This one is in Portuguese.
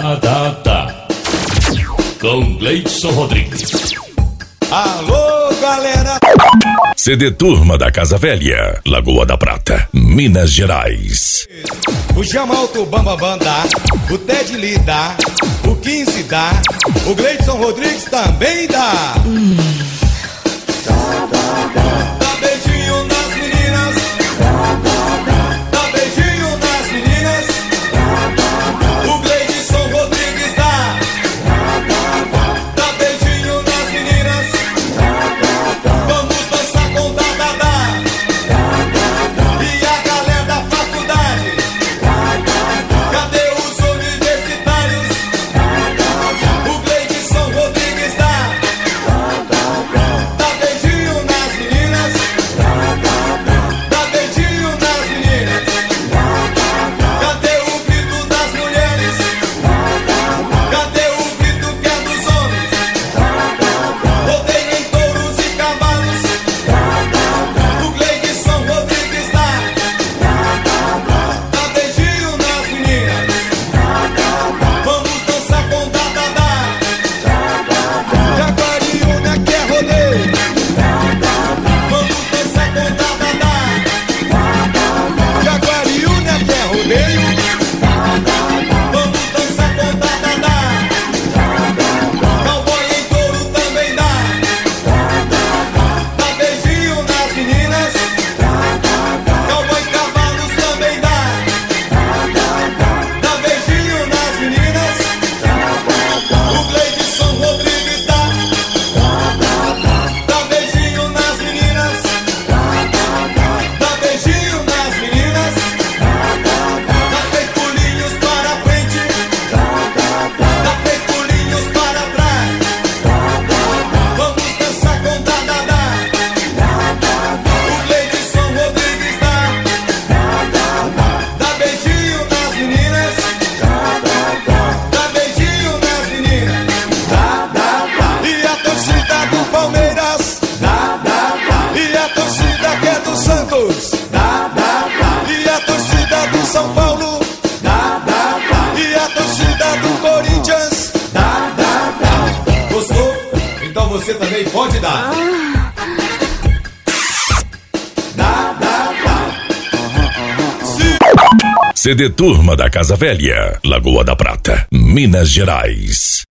Com Gleidson Rodrigues. Alô, galera! CD Turma da Casa Velha, Lagoa da Prata, Minas Gerais. O Jamalto Bambambam dá, o Ted Lee dá, o 15 dá, o Gleidson Rodrigues também dá. Dá beijinho nas meninas, dá beijinho nas meninas, o Gleidson Rodrigues dá. Dá beijinho nas meninas, vamos dançar com Dadadá. E a galera da faculdade, cadê os universitários? O Gleidson Rodrigues dá. Dá beijinho nas meninas, dá beijinho nas meninas. Cadê o grito das mulheres? Cadê o grito que é dos homens? Rodeio em touros e cavalos, o Gleidson Rodrigues dá. Dá beijinho nas meninas, vamos dançar com Dadadá. Jaguariúna que é rodeio, vamos dançar com Dadadá. Jaguariúna que é rodeio, vamos dançar com Dadadá. Cowboy em touro também dá. Dá beijinho nas meninas, cowboy em cavalos também dá. Dá beijinho nas meninas, o Gleidson Rodrigues dá. Dá beijinho nas meninas, dá beijinho nas meninas. Dá 3 pulinhos para frente, dá 3 pulinhos para trás. Vamos dançar com Dadadá. O Gleidson Rodrigues dá. Dá beijinho nas meninas, dá beijinho nas meninas. E a torcida do Palmeiras, e a torcida que é do Santos, e a torcida do São Paulo, e a torcida do Corinthians. Gostou? Então você também pode dar. CD Turma da Casa Velha, Lagoa da Prata, Minas Gerais.